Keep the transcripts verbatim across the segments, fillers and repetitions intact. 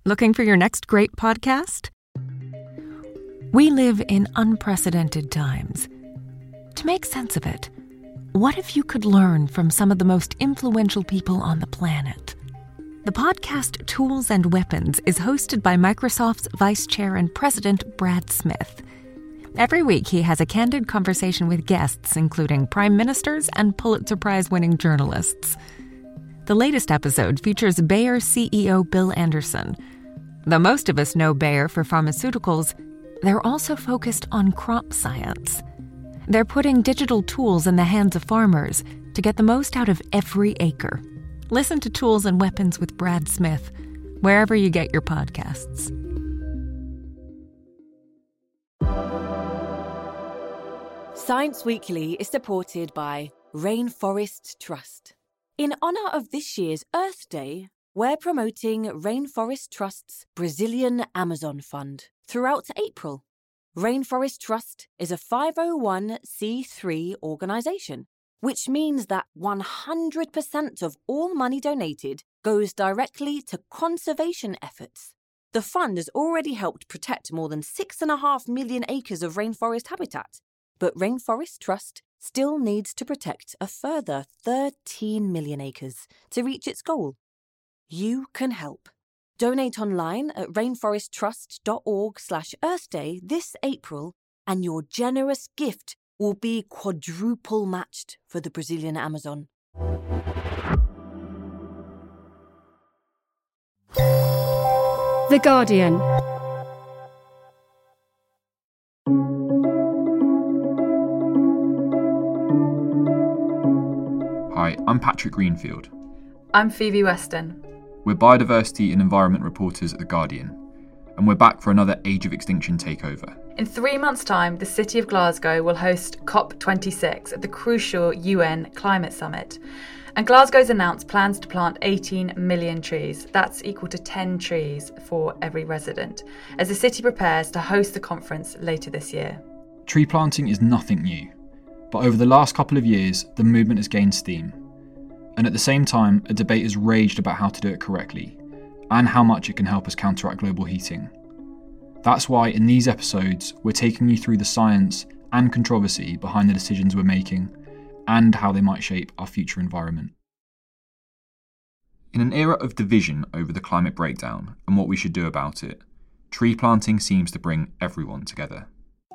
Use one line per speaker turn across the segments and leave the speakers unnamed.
Looking for your next great podcast? We live in unprecedented times. To make sense of it, what if you could learn from some of the most influential people on the planet? The podcast Tools and Weapons is hosted by Microsoft's Vice Chair and President Brad Smith. Every week, he has a candid conversation with guests, including prime ministers and Pulitzer Prize-winning journalists. The latest episode features Bayer C E O Bill Anderson. Though most of us know Bayer for pharmaceuticals, they're also focused on crop science. They're putting digital tools in the hands of farmers to get the most out of every acre. Listen to Tools and Weapons with Brad Smith, wherever you get your podcasts.
Science Weekly is supported by Rainforest Trust. In honour of this year's Earth Day, we're promoting Rainforest Trust's Brazilian Amazon Fund throughout April. Rainforest Trust is a five oh one c three organisation, which means that one hundred percent of all money donated goes directly to conservation efforts. The fund has already helped protect more than six point five million acres of rainforest habitat, but Rainforest Trust still needs to protect a further thirteen million acres to reach its goal. You can help. Donate online at rainforesttrust.org slash Earth Day this April, and your generous gift will be quadruple matched for the Brazilian Amazon.
The Guardian.
Hi, I'm Patrick Greenfield.
I'm Phoebe Weston.
We're biodiversity and environment reporters at The Guardian, and we're back for another Age of Extinction takeover.
In three months' time, the city of Glasgow will host COP twenty-six at the crucial U N Climate Summit. And Glasgow's announced plans to plant eighteen million trees. That's equal to ten trees for every resident, as the city prepares to host the conference later this year.
Tree planting is nothing new, but over the last couple of years, the movement has gained steam. And at the same time, a debate has raged about how to do it correctly, and how much it can help us counteract global heating. That's why in these episodes, we're taking you through the science and controversy behind the decisions we're making, and how they might shape our future environment. In an era of division over the climate breakdown and what we should do about it, tree planting seems to bring everyone together.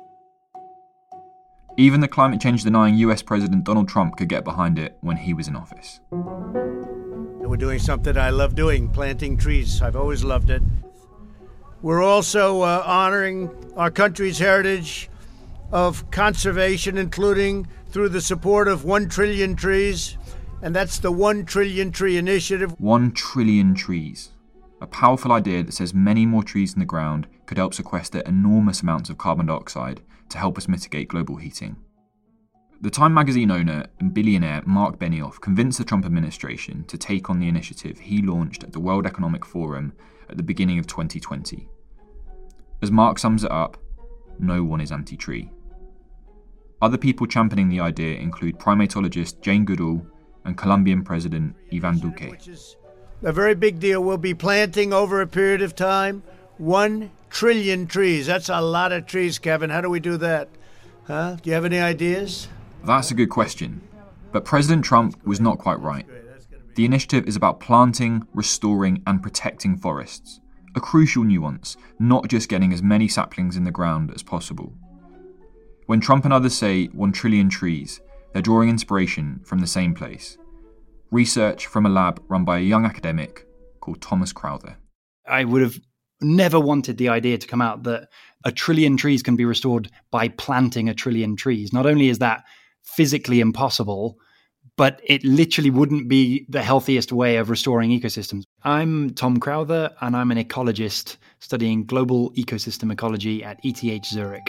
Even the climate change denying U S President Donald Trump could get behind it when he was in office.
We're doing something I love doing, planting trees. I've always loved it. We're also uh, honoring our country's heritage of conservation, including through the support of one trillion trees, and that's the One Trillion Tree Initiative.
One trillion trees. A powerful idea that says many more trees in the ground could help sequester enormous amounts of carbon dioxide to help us mitigate global heating. The Time magazine owner and billionaire Mark Benioff convinced the Trump administration to take on the initiative he launched at the World Economic Forum at the beginning of twenty twenty. As Mark sums it up, no one is anti-tree. Other people championing the idea include primatologist Jane Goodall and Colombian President Ivan Duque.
Which is a very big deal. We'll be planting over a period of time one trillion trees. That's a lot of trees, Kevin. How do we do that? Huh? Do you have any ideas?
That's a good question. But President Trump was not quite right. The initiative is about planting, restoring, and protecting forests. A crucial nuance, not just getting as many saplings in the ground as possible. When Trump and others say one trillion trees, they're drawing inspiration from the same place. Research from a lab run by a young academic called Thomas Crowther.
I would have never wanted the idea to come out that a trillion trees can be restored by planting a trillion trees. Not only is that physically impossible, but it literally wouldn't be the healthiest way of restoring ecosystems. I'm Tom Crowther, and I'm an ecologist studying global ecosystem ecology at E T H Zurich.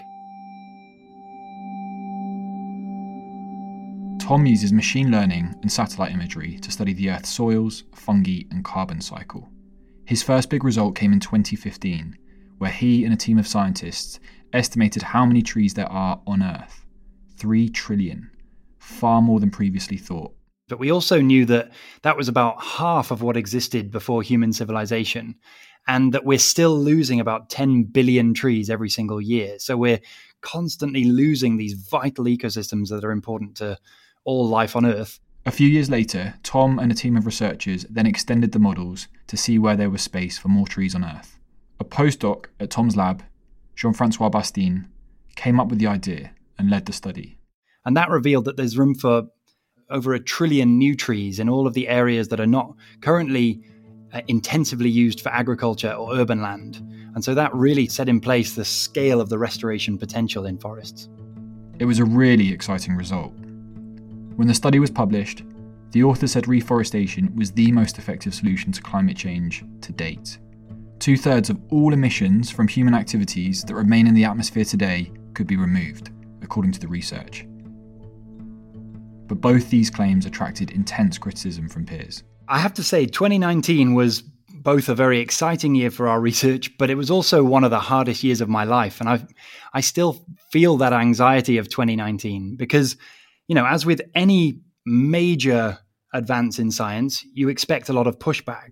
Tom uses machine learning and satellite imagery to study the Earth's soils, fungi, and carbon cycle. His first big result came in twenty fifteen, where he and a team of scientists estimated how many trees there are on Earth. Three trillion. Far more than previously thought.
But we also knew that that was about half of what existed before human civilization. and that we're still losing about ten billion trees every single year. So we're constantly losing these vital ecosystems that are important to all life on Earth.
A few years later, Tom and a team of researchers then extended the models to see where there was space for more trees on Earth. A postdoc at Tom's lab, Jean-Francois Bastien, came up with the idea and led the study.
And that revealed that there's room for over a trillion new trees in all of the areas that are not currently uh, intensively used for agriculture or urban land. And so that really set in place the scale of the restoration potential in forests.
It was a really exciting result. When the study was published, the authors said reforestation was the most effective solution to climate change to date. Two-thirds of all emissions from human activities that remain in the atmosphere today could be removed, according to the research. But both these claims attracted intense criticism from peers.
I have to say, twenty nineteen was both a very exciting year for our research, but it was also one of the hardest years of my life. And I I still feel that anxiety of twenty nineteen because, you know, as with any major advance in science, you expect a lot of pushback.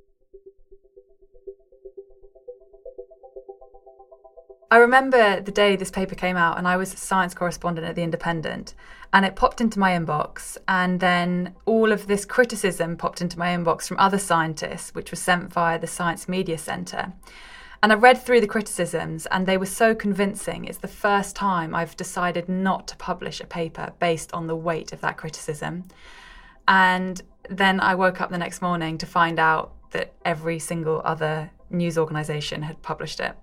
I remember the day this paper came out, and I was a science correspondent at The Independent, and it popped into my inbox, and then all of this criticism popped into my inbox from other scientists, which was sent via the Science Media Centre. And I read through the criticisms, and they were so convincing. It's the first time I've decided not to publish a paper based on the weight of that criticism. And then I woke up the next morning to find out that every single other news organisation had published it.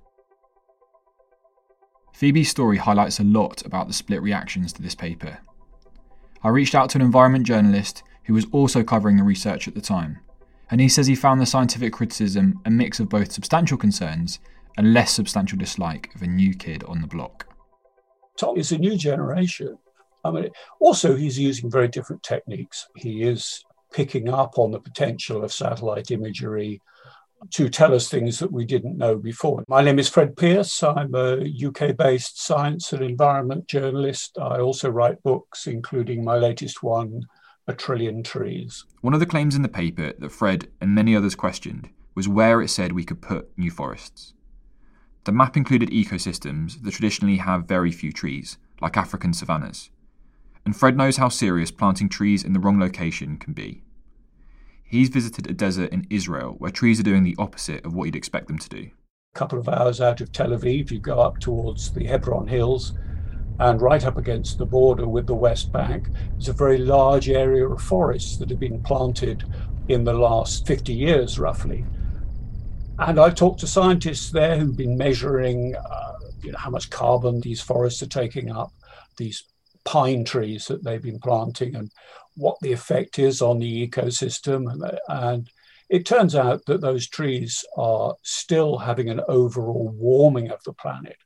Phoebe's story highlights a lot about the split reactions to this paper. I reached out to an environment journalist who was also covering the research at the time, and he says he found the scientific criticism a mix of both substantial concerns and less substantial dislike of a new kid on the block.
Tom is a new generation. I mean, also he's using very different techniques. He is picking up on the potential of satellite imagery to tell us things that we didn't know before. My name is Fred Pearce. I'm a U K-based science and environment journalist. I also write books, including my latest one, A Trillion Trees.
One of the claims in the paper that Fred and many others questioned was where it said we could put new forests. The map included ecosystems that traditionally have very few trees, like African savannas. And Fred knows how serious planting trees in the wrong location can be. He's visited a desert in Israel where trees are doing the opposite of what you'd expect them to do.
A couple of hours out of Tel Aviv, you go up towards the Hebron Hills, and right up against the border with the West Bank is a very large area of forests that have been planted in the last fifty years, roughly. And I've talked to scientists there who've been measuring uh, you know, how much carbon these forests are taking up, these pine trees that they've been planting, and what the effect is on the ecosystem. And, and it turns out that those trees are still having an overall warming of the planet.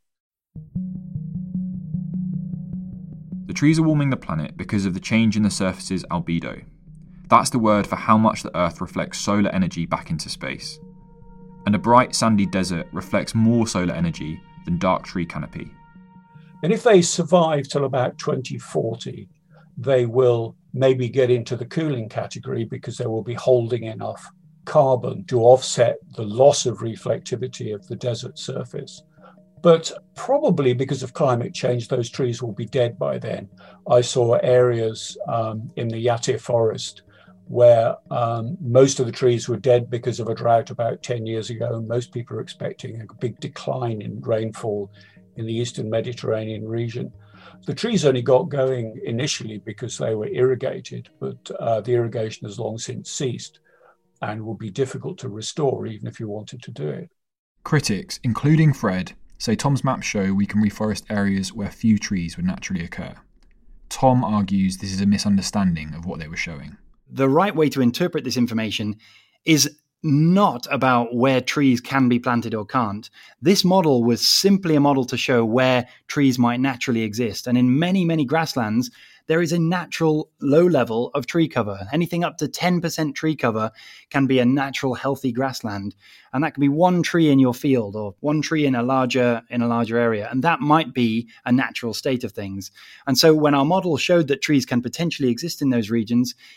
The trees are warming the planet because of the change in the surface's albedo. That's the word for how much the Earth reflects solar energy back into space. And a bright sandy desert reflects more solar energy than dark tree canopy.
And if they survive till about twenty forty, they will maybe get into the cooling category because they will be holding enough carbon to offset the loss of reflectivity of the desert surface. But probably because of climate change, those trees will be dead by then. I saw areas um, in the Yatir forest where um, most of the trees were dead because of a drought about ten years ago. And most people are expecting a big decline in rainfall in the eastern Mediterranean region. The trees only got going initially because they were irrigated, but uh, the irrigation has long since ceased and will be difficult to restore even if you wanted to do it.
Critics, including Fred, say Tom's maps show we can reforest areas where few trees would naturally occur. Tom argues this is a misunderstanding of what they were showing.
The right way to interpret this information is not about where trees can be planted or can't. This model was simply a model to show where trees might naturally exist. And in many, many grasslands, there is a natural low level of tree cover. Anything up to ten percent tree cover can be a natural, healthy grassland. And that can be one tree in your field or one tree in a larger in a larger area. And that might be a natural state of things. And so when our model showed that trees can potentially exist in those regions, it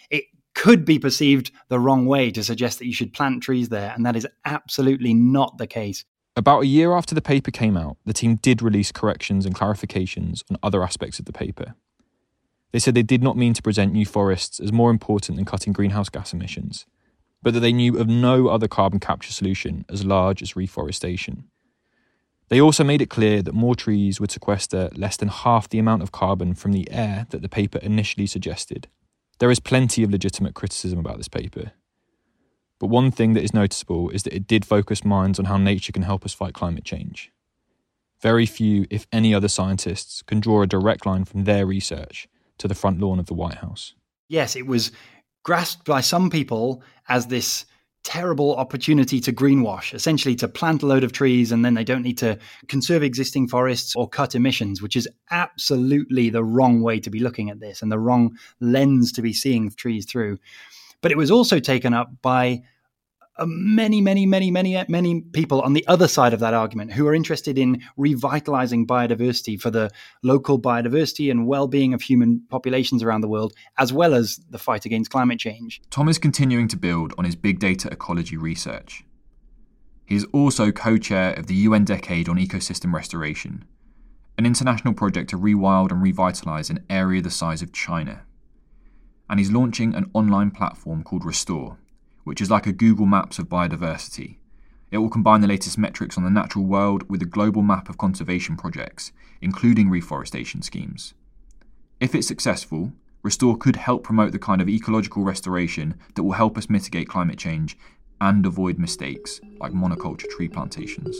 could be perceived the wrong way to suggest that you should plant trees there, and that is absolutely not the case.
About a year after the paper came out, the team did release corrections and clarifications on other aspects of the paper. They said they did not mean to present new forests as more important than cutting greenhouse gas emissions, but that they knew of no other carbon capture solution as large as reforestation. They also made it clear that more trees would sequester less than half the amount of carbon from the air that the paper initially suggested. There is plenty of legitimate criticism about this paper, but one thing that is noticeable is that it did focus minds on how nature can help us fight climate change. Very few, if any, other scientists can draw a direct line from their research to the front lawn of the White House.
Yes, it was grasped by some people as this terrible opportunity to greenwash, essentially to plant a load of trees and then they don't need to conserve existing forests or cut emissions, which is absolutely the wrong way to be looking at this and the wrong lens to be seeing trees through. But it was also taken up by uh, many, many, many, many, many people on the other side of that argument who are interested in revitalizing biodiversity for the local biodiversity and well-being of human populations around the world, as well as the fight against climate change.
Tom is continuing to build on his big data ecology research. He is also co-chair of the U N Decade on Ecosystem Restoration, an international project to rewild and revitalise an area the size of China. And he's launching an online platform called Restore, which is like a Google Maps of biodiversity. It will combine the latest metrics on the natural world with a global map of conservation projects, including reforestation schemes. If it's successful, Restore could help promote the kind of ecological restoration that will help us mitigate climate change and avoid mistakes like monoculture tree plantations.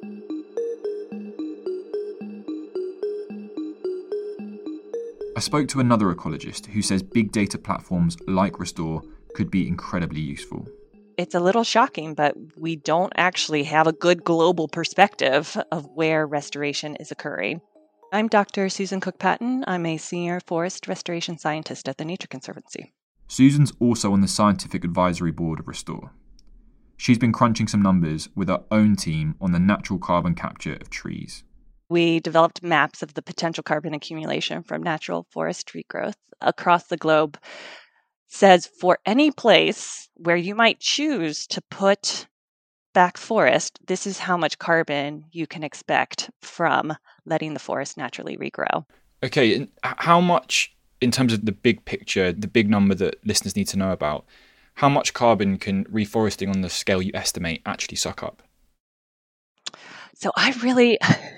I spoke to another ecologist who says big data platforms like Restore could be incredibly useful.
It's a little shocking, but we don't actually have a good global perspective of where restoration is occurring. I'm Doctor Susan Cook-Patton. I'm a senior forest restoration scientist at the Nature Conservancy.
Susan's also on the scientific advisory board of Restore. She's been crunching some numbers with her own team on the natural carbon capture of trees.
We developed maps of the potential carbon accumulation from natural forest tree growth across the globe. Says for any place where you might choose to put back forest, this is how much carbon you can expect from letting the forest naturally regrow.
Okay, and how much, in terms of the big picture, the big number that listeners need to know about, how much carbon can reforesting on the scale you estimate actually suck up?
So I really,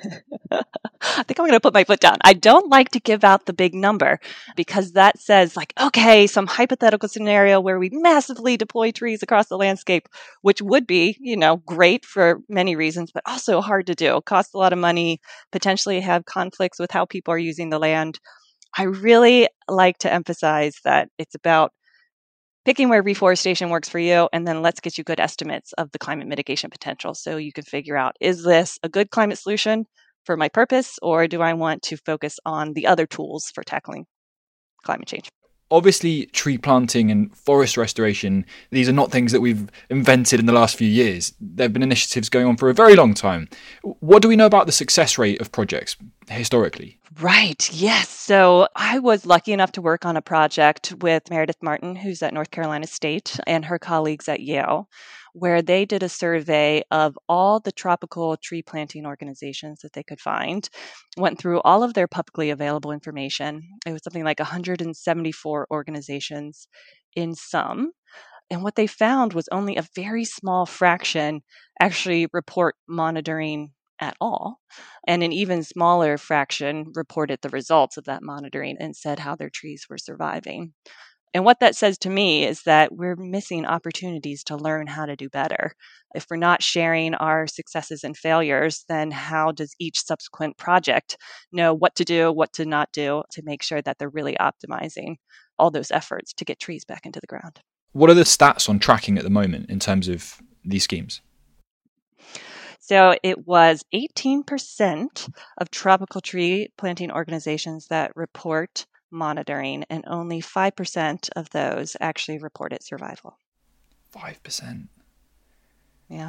I think I'm going to put my foot down. I don't like to give out the big number because that says like, okay, some hypothetical scenario where we massively deploy trees across the landscape, which would be, you know, great for many reasons, but also hard to do. Costs a lot of money, potentially have conflicts with how people are using the land. I really like to emphasize that it's about picking where reforestation works for you, and then let's get you good estimates of the climate mitigation potential so you can figure out, is this a good climate solution for my purpose, or do I want to focus on the other tools for tackling climate change?
Obviously, tree planting and forest restoration, these are not things that we've invented in the last few years. There have been initiatives going on for a very long time. What do we know about the success rate of projects historically?
Right, yes. So I was lucky enough to work on a project with Meredith Martin, who's at North Carolina State, and her colleagues at Yale, where they did a survey of all the tropical tree planting organizations that they could find, went through all of their publicly available information. It was something like one hundred seventy-four organizations in sum. And what they found was only a very small fraction actually report monitoring at all. And an even smaller fraction reported the results of that monitoring and said how their trees were surviving. And what that says to me is that we're missing opportunities to learn how to do better. If we're not sharing our successes and failures, then how does each subsequent project know what to do, what to not do to make sure that they're really optimizing all those efforts to get trees back into the ground?
What are the stats on tracking at the moment in terms of these schemes?
So it was eighteen percent of tropical tree planting organizations that report monitoring, and only five percent of those actually reported survival.
five percent?
Yeah.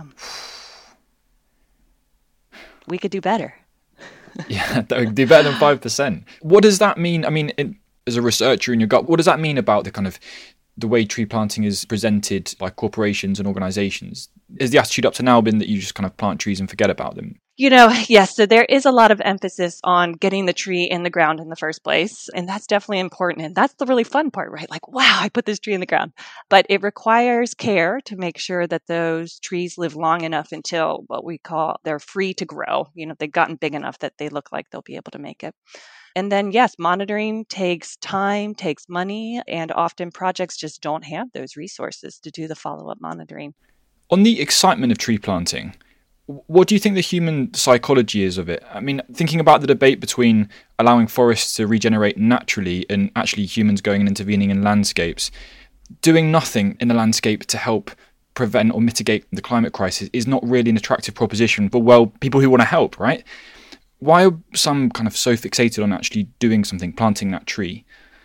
We could do better.
Yeah, that would do better than five percent. What does that mean? I mean, it, as a researcher in your gut, what does that mean about the kind of the way tree planting is presented by corporations and organisations? Is the attitude up to now been that you just kind of plant trees and forget about them?
You know, yes, so there is a lot of emphasis on getting the tree in the ground in the first place, and that's definitely important. And that's the really fun part, right? Like, wow, I put this tree in the ground. But it requires care to make sure that those trees live long enough until what we call they're free to grow. You know, they've gotten big enough that they look like they'll be able to make it. And then, yes, monitoring takes time, takes money, and often projects just don't have those resources to do the follow-up monitoring.
On the excitement of tree planting, what do you think the human psychology is of it? I mean, thinking about the debate between allowing forests to regenerate naturally and actually humans going and intervening in landscapes, doing nothing in the landscape to help prevent or mitigate the climate crisis is not really an attractive proposition for, well, people who want to help, right? Why are some kind of so fixated on actually doing something, planting that tree?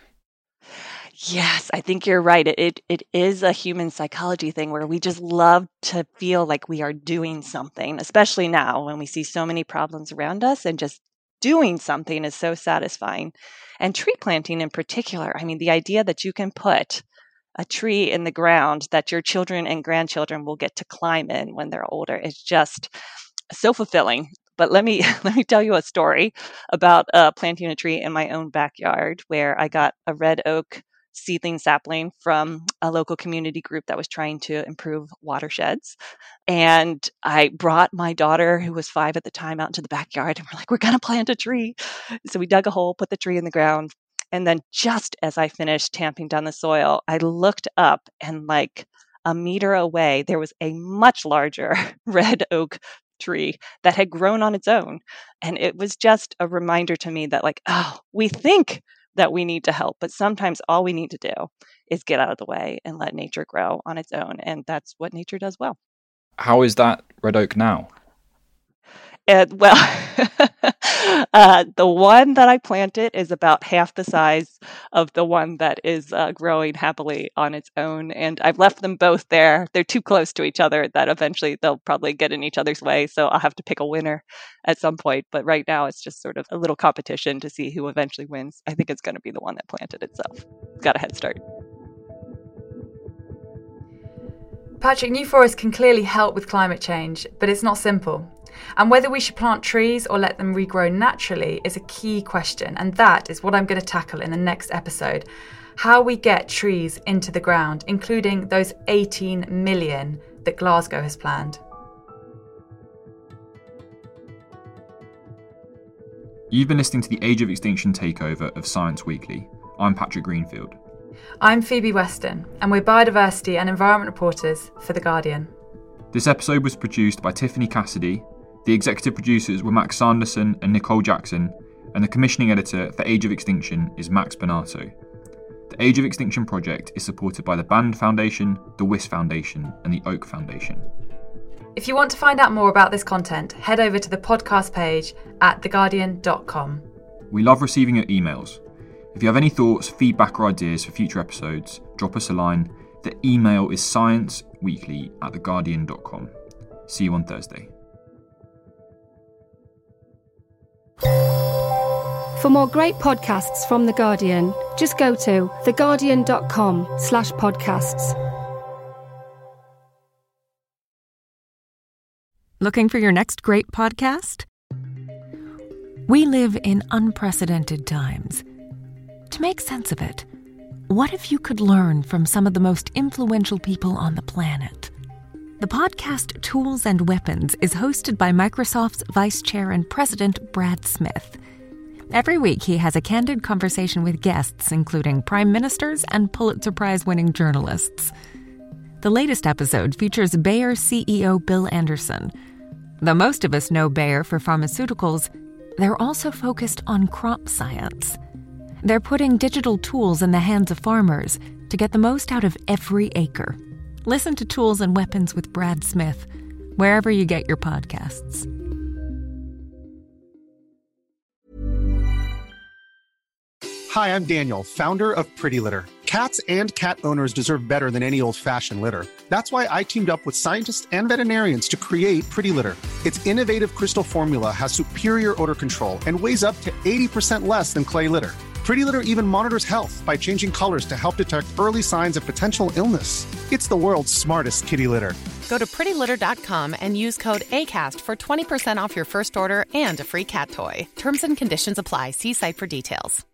Yes, I think you're right. It, it it is a human psychology thing where we just love to feel like we are doing something, especially now when we see so many problems around us, and just doing something is so satisfying. And tree planting in particular, I mean, the idea that you can put a tree in the ground that your children and grandchildren will get to climb in when they're older is just so fulfilling. But let me let me tell you a story about uh, planting a tree in my own backyard, where I got a red oak seedling sapling from a local community group that was trying to improve watersheds. And I brought my daughter, who was five at the time, out into the backyard, and we're like, we're going to plant a tree. So we dug a hole, put the tree in the ground. And then just as I finished tamping down the soil, I looked up, and like a meter away, there was a much larger red oak tree that had grown on its own. And it was just a reminder to me that, like, oh, we think that we need to help, but sometimes all we need to do is get out of the way and let nature grow on its own. And that's what nature does well.
How is that red oak now?
And, well, uh, the one that I planted is about half the size of the one that is uh, growing happily on its own. And I've left them both there. They're too close to each other that eventually they'll probably get in each other's way. So I'll have to pick a winner at some point. But right now it's just sort of a little competition to see who eventually wins. I think it's going to be the one that planted itself. It's got a head start.
Patrick, new forests can clearly help with climate change, but it's not simple. And whether we should plant trees or let them regrow naturally is a key question, and that is what I'm going to tackle in the next episode. How we get trees into the ground, including those eighteen million that Glasgow has planned.
You've been listening to the Age of Extinction takeover of Science Weekly. I'm Patrick Greenfield.
I'm Phoebe Weston, and we're biodiversity and environment reporters for The Guardian.
This episode was produced by Tiffany Cassidy. The executive producers were Max Sanderson and Nicole Jackson, and the commissioning editor for Age of Extinction is Max Bonato. The Age of Extinction project is supported by the Band Foundation, the Wyss Foundation, and the Oak Foundation.
If you want to find out more about this content, head over to the podcast page at the guardian dot com.
We love receiving your emails. If you have any thoughts, feedback or ideas for future episodes, drop us a line. The email is scienceweekly at the guardian dot com. See you on Thursday.
For more great podcasts from The Guardian, just go to theguardian.com slash podcasts.
Looking for your next great podcast? We live in unprecedented times. To make sense of it, what if you could learn from some of the most influential people on the planet? The podcast Tools and Weapons is hosted by Microsoft's Vice Chair and President Brad Smith. Every week, he has a candid conversation with guests, including prime ministers and Pulitzer Prize-winning journalists. The latest episode features Bayer C E O Bill Anderson. Though most of us know Bayer for pharmaceuticals, they're also focused on crop science. They're putting digital tools in the hands of farmers to get the most out of every acre. Listen to Tools and Weapons with Brad Smith, wherever you get your podcasts.
Hi, I'm Daniel, founder of Pretty Litter. Cats and cat owners deserve better than any old-fashioned litter. That's why I teamed up with scientists and veterinarians to create Pretty Litter. Its innovative crystal formula has superior odor control and weighs up to eighty percent less than clay litter. Pretty Litter even monitors health by changing colors to help detect early signs of potential illness. It's the world's smartest kitty litter.
Go to pretty litter dot com and use code ACAST for twenty percent off your first order and a free cat toy. Terms and conditions apply. See site for details.